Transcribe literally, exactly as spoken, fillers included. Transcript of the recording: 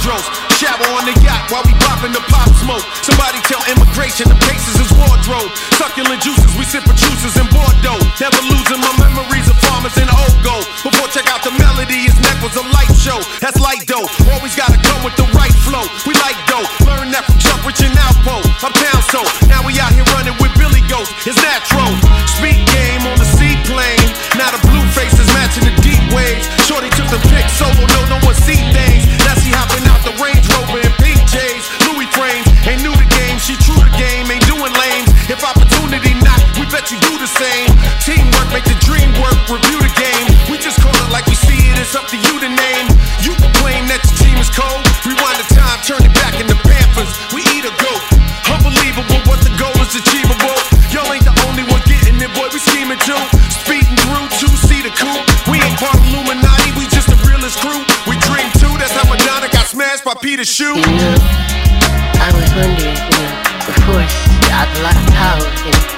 wardrobes. Shower on the yacht while we popping the pop smoke. Somebody tell immigration the cases is wardrobe. Succulent juices, we sip juices in Bordeaux. Never losing my memories of farmers in old gold. Before check out the melody, his neck was a light show. That's light dough, always gotta come with the right flow. We like dough, learn that from Chuck Rich and Alpo. Uptown so, now we out here running with Billy Ghost. It's natural, speak game on the seaplane. Now the blue faces matching the deep waves. Shorty took the pic solo, no, no one see things. Now she hopping out the Range Rover in P J's. Louis frames, ain't new to game, she true to game, ain't doing lames. If opportunity knock, we bet you do the same. Teamwork make the dream work, review the game. We just call it like we see it, it's up to you to name. You can claim that your team is cold. Rewind the time, turn it back into Panthers. We eat a goat. Unbelievable, but the goal is achievable. Y'all ain't the only one getting it, boy, we scheming too. Speeding through two-seater coupe. We ain't part of Illuminati, we just the realest crew. We dream too, that's how Madonna got smashed by Peter Shoe. You know, I was wondering, you know, of course, you have a lot of power in